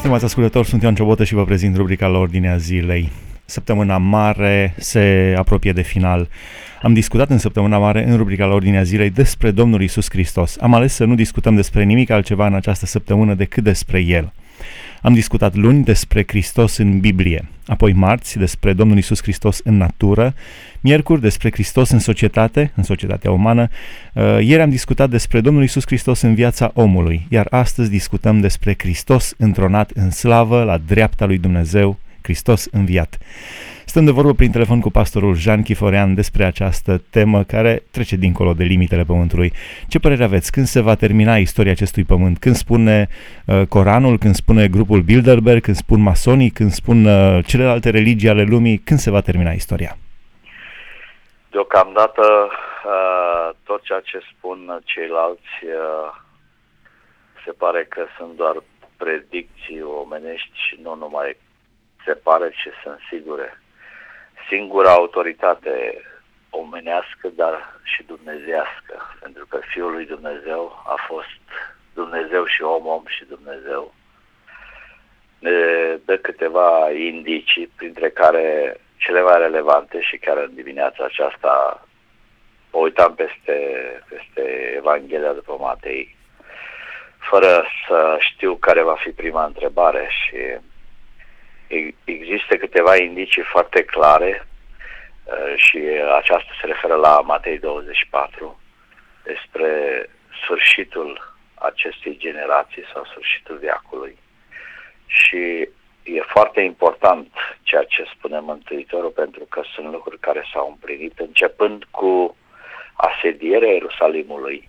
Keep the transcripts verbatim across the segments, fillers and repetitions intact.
Stimați ascultători, sunt Ioan Ciobotă și vă prezint rubrica la Ordinea Zilei. Săptămâna mare se apropie de final. Am discutat în săptămâna mare, în rubrica la Ordinea Zilei, despre Domnul Iisus Hristos. Am ales să nu discutăm despre nimic altceva în această săptămână decât despre El. Am discutat luni despre Hristos în Biblie, apoi marți despre Domnul Iisus Hristos în natură, miercuri despre Hristos în societate, în societatea umană, ieri am discutat despre Domnul Iisus Hristos în viața omului, iar astăzi discutăm despre Hristos întronat în slavă la dreapta lui Dumnezeu, Hristos înviat. Stăm de vorbă prin telefon cu pastorul Jean Chiforean despre această temă care trece dincolo de limitele Pământului. Ce părere aveți? Când se va termina istoria acestui pământ? Când spune uh, Coranul, când spune grupul Bilderberg, când spun masonii, când spun uh, celelalte religii ale lumii, când se va termina istoria? Deocamdată uh, tot ceea ce spun ceilalți uh, se pare că sunt doar predicții omenești și nu numai se pare, ci sunt sigure. Singura autoritate omenească, dar și dumnezeiască, pentru că Fiul lui Dumnezeu a fost Dumnezeu și om, om și Dumnezeu. Ne dă câteva indicii, printre care cele mai relevante, și chiar în dimineața aceasta o uitam peste, peste Evanghelia după Matei, fără să știu care va fi prima întrebare, și există câteva indicii foarte clare și aceasta se referă la Matei douăzeci și patru, despre sfârșitul acestei generații sau sfârșitul veacului. Și e foarte important ceea ce spune Mântuitorul, pentru că sunt lucruri care s-au împlinit, începând cu asedierea Ierusalimului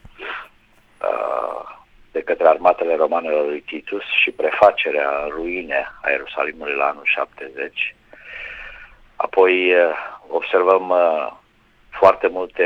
de către armatele romanelor lui Titus și prefacerea în ruine a Ierusalimului la anul șaptezeci. Apoi observăm foarte multe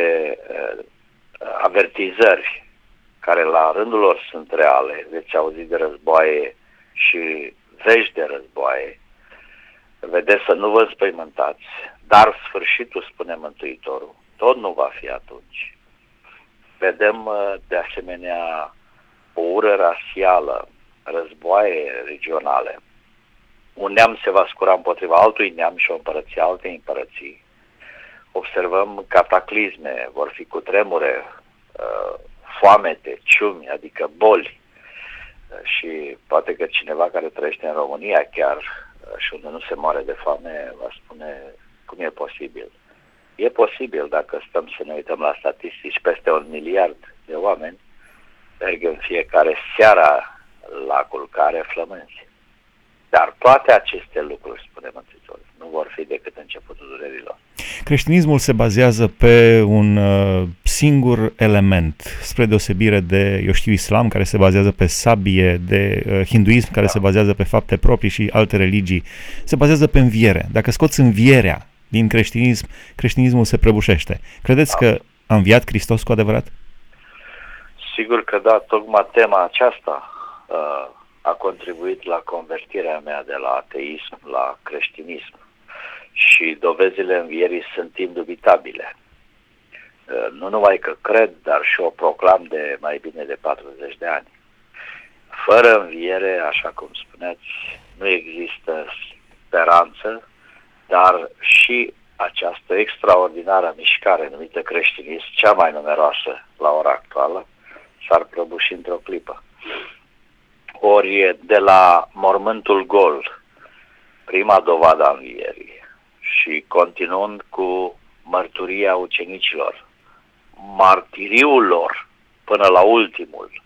avertizări care la rândul lor sunt reale. Veți auzi de războaie și vești de războaie. Vedeți să nu vă înspăimântați, dar sfârșitul, spune Mântuitorul, tot nu va fi atunci. Vedem de asemenea o ură rasială, războaie regionale. Un neam se va scura împotriva altui neam și o împărăție alte împărății. Observăm cataclisme, vor fi cutremure, foamete, ciumi, adică boli. Și poate că cineva care trăiește în România chiar și unde nu se moare de foame va spune cum e posibil. E posibil dacă stăm să ne uităm la statistici, peste un miliard de oameni merg în fiecare seara la culcare flămânzi. Dar toate aceste lucruri, spune Mântuitorul, nu vor fi decât începutul durerilor. Creștinismul se bazează pe un uh, singur element, spre deosebire de, eu știu, islam, care se bazează pe sabie, de uh, hinduism, care da. se bazează pe fapte proprii, și alte religii. Se bazează pe înviere. Dacă scoți învierea din creștinism, creștinismul se prăbușește. Credeți da. că a înviat Hristos cu adevărat? Sigur că da, tocmai tema aceasta uh, a contribuit la convertirea mea de la ateism la creștinism. Și dovezile învierii sunt indubitabile. Uh, nu numai că cred, dar și o proclam de mai bine de patruzeci de ani. Fără înviere, așa cum spuneați, nu există speranță, dar și această extraordinară mișcare numită creștinism, cea mai numeroasă la ora actuală, s-ar prăbuși într-o clipă. Ori de la mormântul gol, prima dovadă a învierii, și continuând cu mărturia ucenicilor, martiriul lor până la ultimul,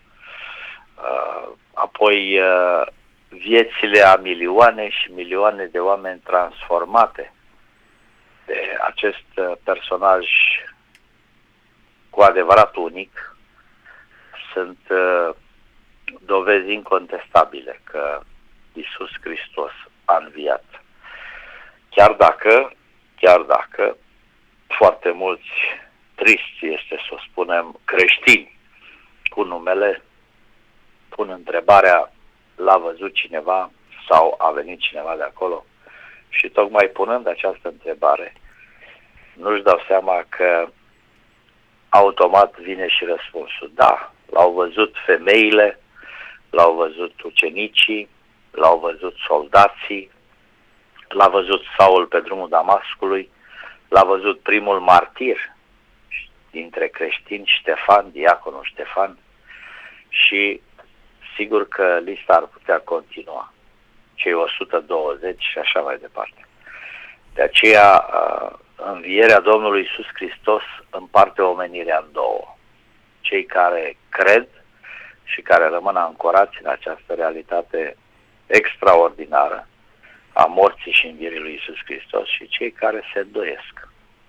apoi viețile a milioane și milioane de oameni transformate de acest personaj cu adevărat unic, sunt uh, dovezi incontestabile că Iisus Hristos a înviat. Chiar dacă, chiar dacă foarte mulți tristi, este să o spunem, creștini cu numele, pun întrebarea: l-a văzut cineva sau a venit cineva de acolo? Și tocmai punând această întrebare, nu-și dau seama că automat vine și răspunsul: da, l-au văzut femeile, l-au văzut ucenicii, l-au văzut soldații, l-a văzut Saul pe drumul Damascului, l-a văzut primul martir dintre creștini, Ștefan, diaconul Ștefan, și sigur că lista ar putea continua, cei o sută douăzeci și așa mai departe. De aceea, învierea Domnului Iisus Hristos împarte omenirea în două. Cei care cred și care rămân ancorați în această realitate extraordinară a morții și învierii lui Iisus Hristos și cei care se îndoiesc.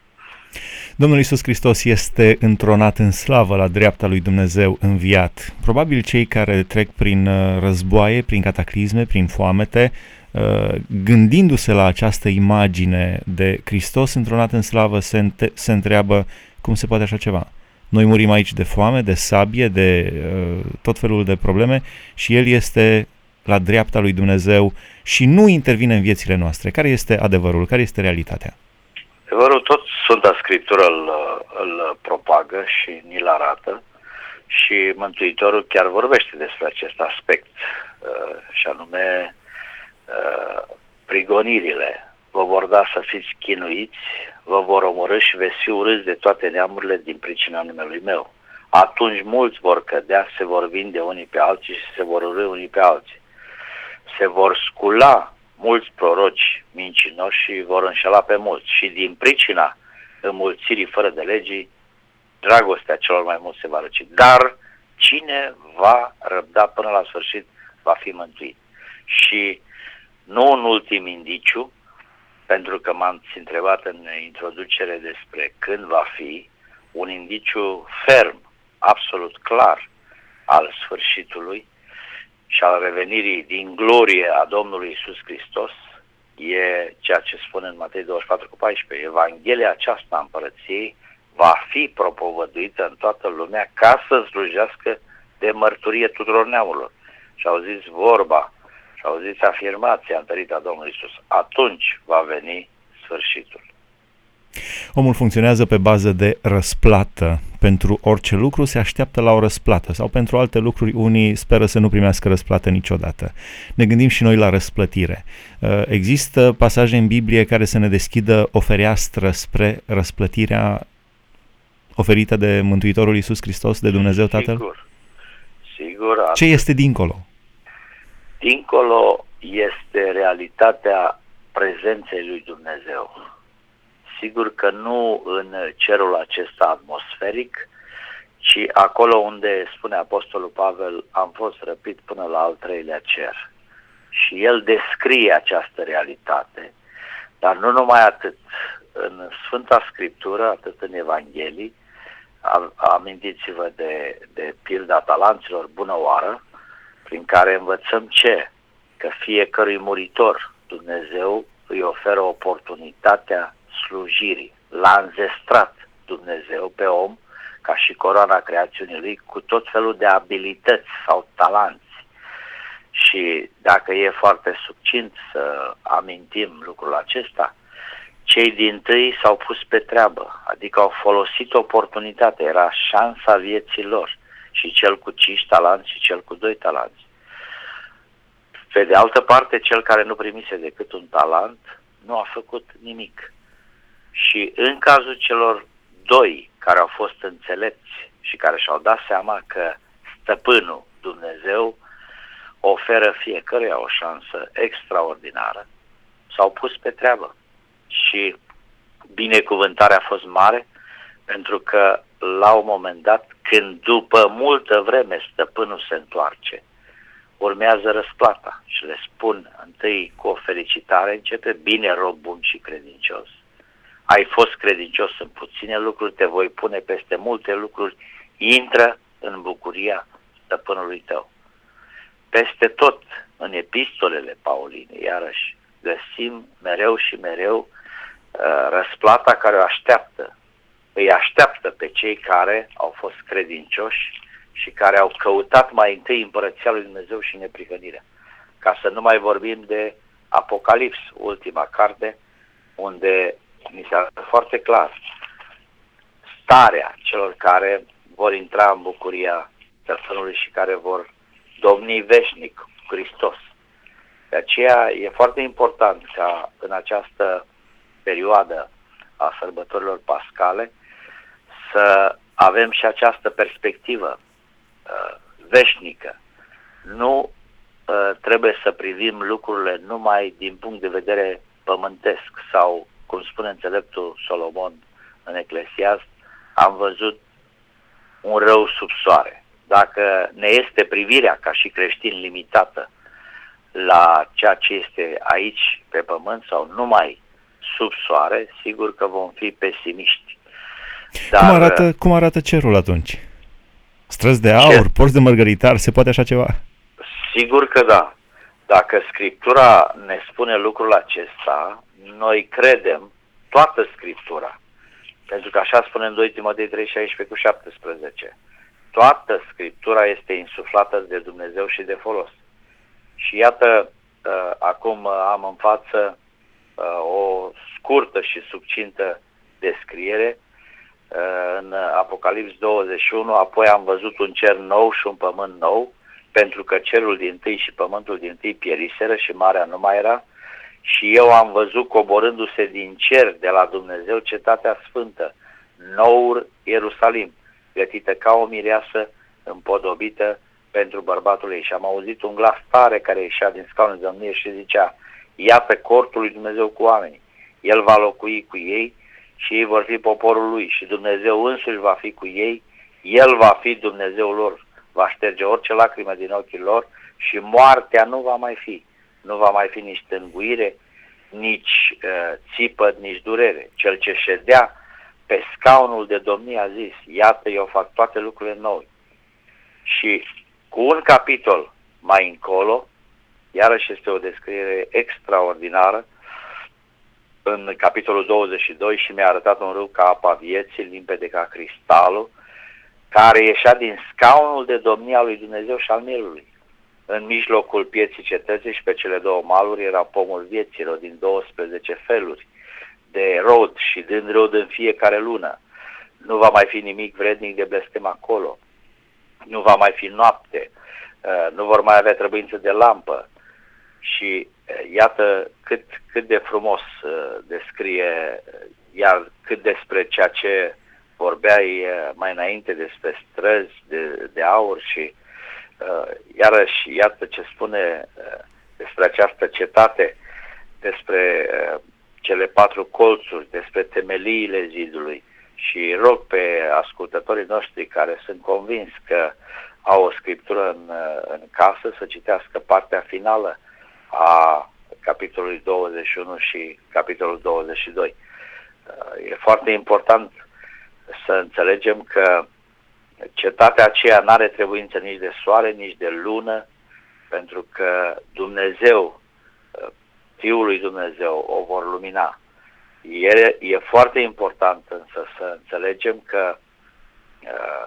Domnul Iisus Hristos este întronat în slavă la dreapta lui Dumnezeu înviat. Probabil cei care trec prin războaie, prin cataclisme, prin foamete, gândindu-se la această imagine de Hristos întronat în slavă, se, înte- se întreabă cum se poate așa ceva. Noi murim aici de foame, de sabie, de uh, tot felul de probleme și El este la dreapta lui Dumnezeu și nu intervine în viețile noastre. Care este adevărul? Care este realitatea? Adevărul, tot Sfânta Scriptură îl, îl propagă și ni-l arată și Mântuitorul chiar vorbește despre acest aspect, uh, și anume uh, prigonirile. Vă vor da să fiți chinuiți, vă vor omorî și veți fi urâți de toate neamurile din pricina numelui meu. Atunci mulți vor cădea, se vor vinde unii pe alții și se vor urâ unii pe alții. Se vor scula mulți proroci mincinoși și vor înșela pe mulți. Și din pricina înmulțirii fără de legii, dragostea celor mai mulți se va răci. Dar cine va răbda până la sfârșit va fi mântuit. Și nu un ultim indiciu, pentru că m-ați întrebat în introducere despre când va fi, un indiciu ferm, absolut clar al sfârșitului și al revenirii din glorie a Domnului Iisus Hristos e ceea ce spune în Matei douăzeci și patru cu paisprezece. Evanghelia aceasta a Împărăției va fi propovăduită în toată lumea ca să slujească de mărturie tuturor neamurilor. Și au zis vorba, și au zis afirmația întărită a Domnului Iisus. Atunci va veni sfârșitul. Omul funcționează pe bază de răsplată. Pentru orice lucru se așteaptă la o răsplată sau pentru alte lucruri unii speră să nu primească răsplată niciodată. Ne gândim și noi la răsplătire. Există pasaje în Biblie care să ne deschidă o fereastră spre răsplătirea oferită de Mântuitorul Iisus Hristos, de Dumnezeu Tatăl? Sigur. Sigur. Ce este dincolo? Dincolo este realitatea prezenței lui Dumnezeu. Sigur că nu în cerul acesta atmosferic, ci acolo unde, spune Apostolul Pavel, am fost răpit până la al treilea cer. Și el descrie această realitate. Dar nu numai atât. În Sfânta Scriptură, atât în Evanghelii, amintiți-vă de, de pilda talanților bună oară, prin care învățăm ce? Că fiecărui muritor Dumnezeu îi oferă oportunitatea slujirii. L-a înzestrat Dumnezeu pe om, ca și coroana creațiunii lui, cu tot felul de abilități sau talanți. Și dacă e foarte succint să amintim lucrul acesta, cei dintâi s-au pus pe treabă, adică au folosit oportunitatea, era șansa vieții lor, și cel cu cinci talanți și cel cu doi talanți. Pe de altă parte, cel care nu primise decât un talent nu a făcut nimic. Și în cazul celor doi care au fost înțelepți și care și-au dat seama că stăpânul Dumnezeu oferă fiecăruia o șansă extraordinară, s-au pus pe treabă. Și binecuvântarea a fost mare, pentru că la un moment dat, când după multă vreme stăpânul se întoarce, urmează răsplata și le spun întâi cu o felicitare, începe: bine, rob bun și credincios. Ai fost credincios în puține lucruri, te voi pune peste multe lucruri, intră în bucuria stăpânului tău. Peste tot, în epistolele Pauline, iarăși, găsim mereu și mereu uh, răsplata care o așteaptă. Îi așteaptă pe cei care au fost credincioși și care au căutat mai întâi împărăția lui Dumnezeu și neprihănirea. Ca să nu mai vorbim de Apocalips, ultima carte, unde mi se arată foarte clar starea celor care vor intra în bucuria stăpânului și care vor domni veșnic cu Hristos. De aceea e foarte important ca în această perioadă a sărbătorilor pascale să avem și această perspectivă uh, veșnică. Nu uh, trebuie să privim lucrurile numai din punct de vedere pământesc sau, cum spune înțeleptul Solomon în Eclesiast, am văzut un rău sub soare. Dacă ne este privirea ca și creștini limitată la ceea ce este aici pe pământ sau numai sub soare, sigur că vom fi pesimiști. Dar, cum, arată, cum arată cerul atunci? Străzi de aur, cer? Porți de mărgăritar, se poate așa ceva? Sigur că da. Dacă Scriptura ne spune lucrul acesta, noi credem toată Scriptura. Pentru că așa spune în doi Timotei trei, șaisprezece cu șaptesprezece. Toată Scriptura este insuflată de Dumnezeu și de folos. Și iată, uh, acum am în față uh, o scurtă și succintă descriere uh, în Apocalips douăzeci și unu, apoi am văzut un cer nou și un pământ nou, pentru că cerul dintâi și pământul dintâi pieriseră și marea nu mai era, și eu am văzut coborându-se din cer de la Dumnezeu cetatea sfântă, noul Ierusalim, gătită ca o mireasă împodobită pentru bărbatul ei. Și am auzit un glas tare care ieșea din scaunul de domnie și zicea: iată cortul lui Dumnezeu cu oamenii, El va locui cu ei și ei vor fi poporul lui și Dumnezeu însuși va fi cu ei, El va fi Dumnezeul lor, va șterge orice lacrimă din ochii lor și moartea nu va mai fi. Nu va mai fi nici tânguire, nici uh, țipăt, nici durere. Cel ce ședea pe scaunul de domnie a zis: iată, eu fac toate lucrurile noi. Și cu un capitol mai încolo, iarăși este o descriere extraordinară, în capitolul douăzeci și doi, și mi-a arătat un râu ca apa vieții, limpede ca cristalul, care ieșea din scaunul de domnie al lui Dumnezeu și al mielului. În mijlocul pieții cetății și pe cele două maluri era pomul vieților din douăsprezece feluri de rod și dând rod în fiecare lună. Nu va mai fi nimic vrednic de blestem acolo. Nu va mai fi noapte. Nu vor mai avea trebuință de lampă. Și iată cât, cât de frumos descrie, iar cât despre ceea ce vorbeai mai înainte despre străzi de, de aur și Uh, iarăși, iată ce spune uh, despre această cetate, despre uh, cele patru colțuri, despre temeliile zidului, și rog pe ascultătorii noștri care sunt convins că au o scriptură în, uh, în casă să citească partea finală a capitolului douăzeci și unu și capitolul douăzeci și doi. Uh, e foarte important să înțelegem că cetatea aceea n-are trebuință nici de soare, nici de lună, pentru că Dumnezeu, Fiul lui Dumnezeu, o vor lumina. E, e foarte important însă să înțelegem că uh,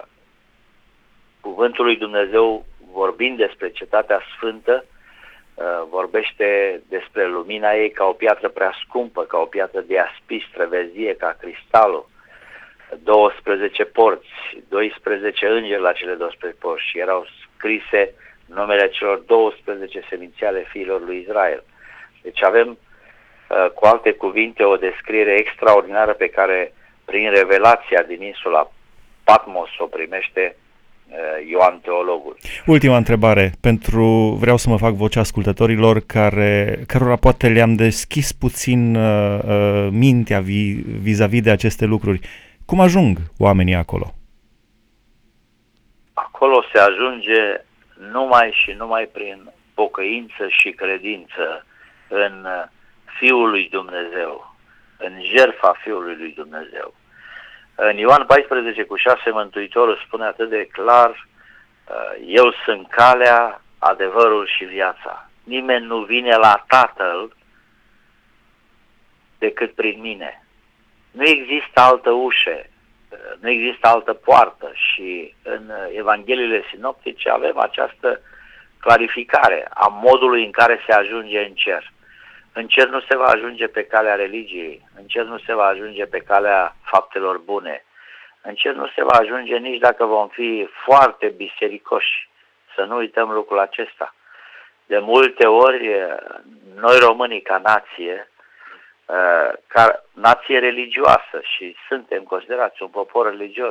cuvântul lui Dumnezeu, vorbind despre cetatea sfântă, uh, vorbește despre lumina ei ca o piatră prea scumpă, ca o piatră de aspis, străvezie, ca cristalul. douăsprezece porți, doisprezece îngeri la cele douăsprezece porți și erau scrise numele celor douăsprezece seminții ale fiilor lui Israel. Deci avem, cu alte cuvinte, o descriere extraordinară pe care, prin revelația din insula Patmos, o primește Ioan Teologul. Ultima întrebare, pentru vreau să mă fac vocea ascultătorilor care, cărora poate le-am deschis puțin uh, mintea vi, vis-a-vis de aceste lucruri. Cum ajung oamenii acolo? Acolo se ajunge numai și numai prin pocăință și credință în Fiul lui Dumnezeu, în jertfa Fiului lui Dumnezeu. În Ioan paisprezece cu șase, Mântuitorul spune atât de clar: eu sunt calea, adevărul și viața. Nimeni nu vine la Tatăl decât prin mine. Nu există altă ușă, nu există altă poartă, și în Evangheliile sinoptice avem această clarificare a modului în care se ajunge în cer. În cer nu se va ajunge pe calea religiei, în cer nu se va ajunge pe calea faptelor bune, în cer nu se va ajunge nici dacă vom fi foarte bisericoși, să nu uităm lucrul acesta. De multe ori, noi românii ca nație, ca nație religioasă și suntem considerați un popor religios,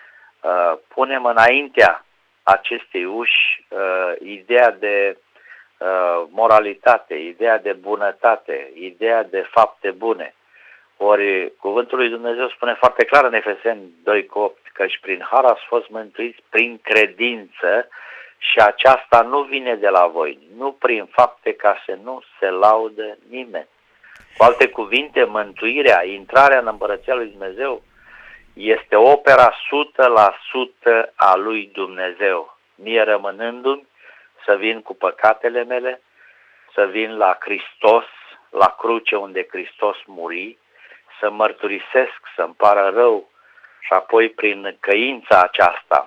punem înaintea acestei uși ideea de moralitate, ideea de bunătate, ideea de fapte bune. Ori cuvântul lui Dumnezeu spune foarte clar în Efeseni doi cu opt, căci prin har ați fost mântuiți prin credință și aceasta nu vine de la voi, nu prin fapte, ca să nu se laudă nimeni. Cu alte cuvinte, mântuirea, intrarea în Împărăția lui Dumnezeu este opera o sută la sută a lui Dumnezeu. Mie rămânându-mi să vin cu păcatele mele, să vin la Hristos, la cruce unde Hristos muri, să mărturisesc, să-mi pară rău și apoi prin căința aceasta,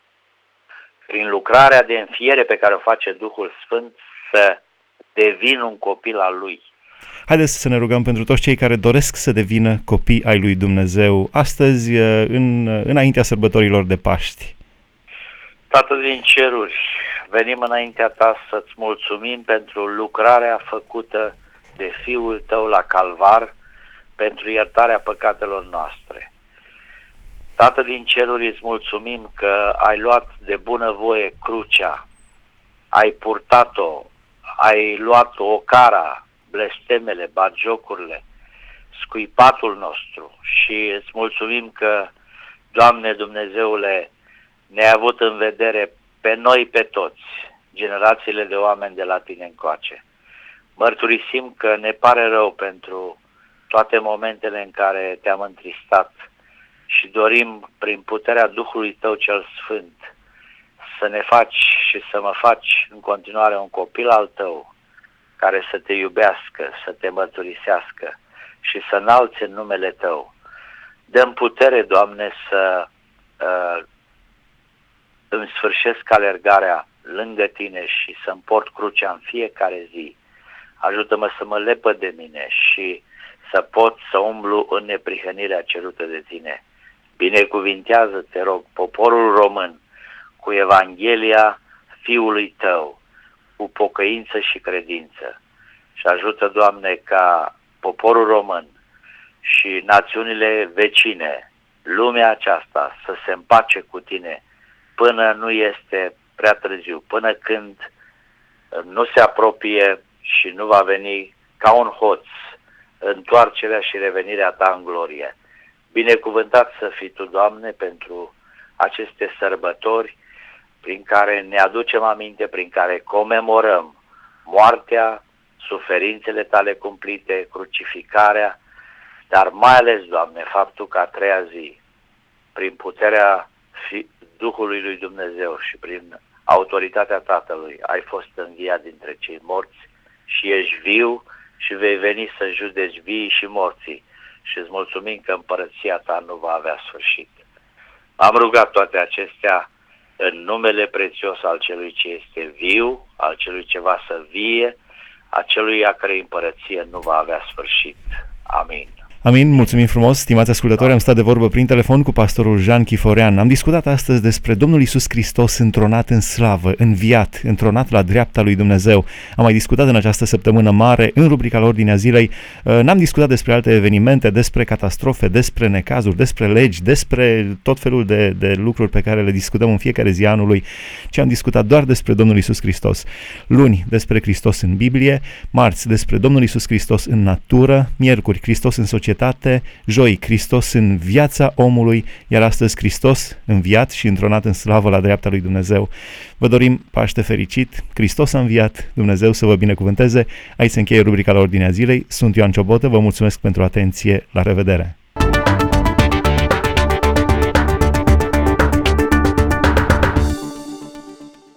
prin lucrarea de înfiere pe care o face Duhul Sfânt, să devin un copil al Lui. Haideți să ne rugăm pentru toți cei care doresc să devină copii ai lui Dumnezeu astăzi, în, înaintea sărbătorilor de Paști. Tată din ceruri, venim înaintea Ta să-ți mulțumim pentru lucrarea făcută de Fiul Tău la Calvar, pentru iertarea păcatelor noastre. Tată din ceruri, îți mulțumim că ai luat de bunăvoie crucea, ai purtat-o, ai luat ocara, blestemele, batjocurile, scuipatul nostru și îți mulțumim că, Doamne Dumnezeule, ne-ai avut în vedere pe noi, pe toți, generațiile de oameni de la Tine încoace. Mărturisim că ne pare rău pentru toate momentele în care Te-am întristat și dorim, prin puterea Duhului Tău cel Sfânt, să ne faci și să mă faci în continuare un copil al Tău, care să Te iubească, să Te mărturisească și să înalțe numele Tău. Dă-mi putere, Doamne, să uh, îmi sfârșesc alergarea lângă Tine și să-mi port crucea în fiecare zi. Ajută-mă să mă lepă de mine și să pot să umblu în neprihănirea cerută de Tine. Binecuvintează, te rog, poporul român cu Evanghelia Fiului Tău, cu pocăință și credință. Și ajută, Doamne, ca poporul român și națiunile vecine, lumea aceasta, să se împace cu Tine până nu este prea târziu, până când nu se apropie și nu va veni ca un hoț întoarcerea și revenirea Ta în glorie. Binecuvântat să fii Tu, Doamne, pentru aceste sărbători prin care ne aducem aminte, prin care comemorăm moartea, suferințele Tale cumplite, crucificarea, dar mai ales, Doamne, faptul că a treia zi, prin puterea Duhului lui Dumnezeu și prin autoritatea Tatălui, ai fost înviat dintre cei morți și ești viu și vei veni să judeci vii și morții și îți mulțumim că împărăția Ta nu va avea sfârșit. Am rugat toate acestea în numele prețios al Celui ce este viu, al Celui ce va să vie, a Celui a cărei împărăție nu va avea sfârșit. Amin. Amin, mulțumim frumos, stimați ascultători, am stat de vorbă prin telefon cu pastorul Jean Chiforean. Am discutat astăzi despre Domnul Iisus Hristos întronat în slavă, înviat, întronat la dreapta lui Dumnezeu. Am mai discutat în această săptămână mare, în rubrica la Ordinea Zilei, n-am discutat despre alte evenimente, despre catastrofe, despre necazuri, despre legi, despre tot felul de, de lucruri pe care le discutăm în fiecare zi anului, ci am discutat doar despre Domnul Iisus Hristos. Luni, despre Hristos în Biblie, marți, despre Domnul Iisus Hristos în natură, miercuri, Hristos în societate, joi, Hristos în viața omului, iar astăzi Hristos înviat și întronat în slavă la dreapta lui Dumnezeu. Vă dorim Paște fericit, Hristos a înviat, Dumnezeu să vă binecuvânteze. Aici se încheie rubrica la Ordinea Zilei. Sunt Ioan Ciobotă, vă mulțumesc pentru atenție, la revedere!